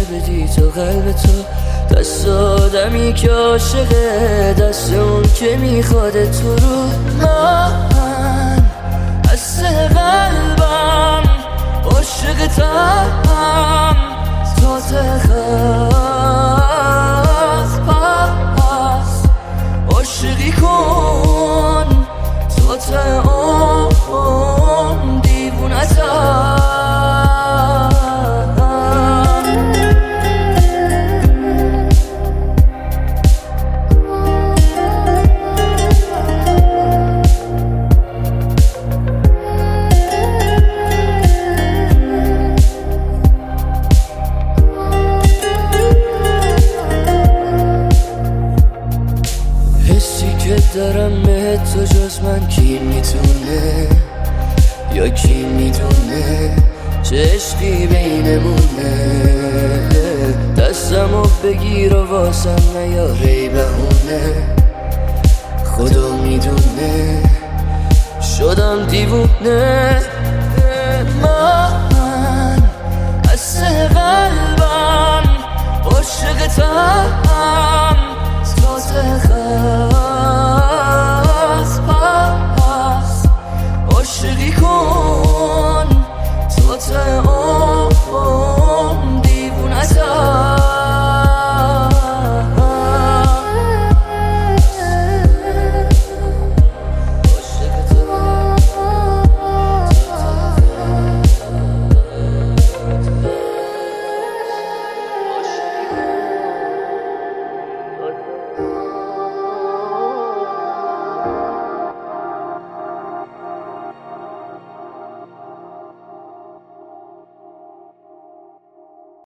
بدی تو قلب تو، دست آدمی که عاشقه، دست اون که میخواد تو رو. من از قلبم عاشقتم تا تخت پس عاشقی کن تا تمام دیوونتم. دارم به تو جز من کی میتونه، یا کی میدونه چه عشقی بینمونه. دستمو بگیر و واسم نیاره بهونه، خدا میدونه شدم دیوونه. من از قلبم عاشقتم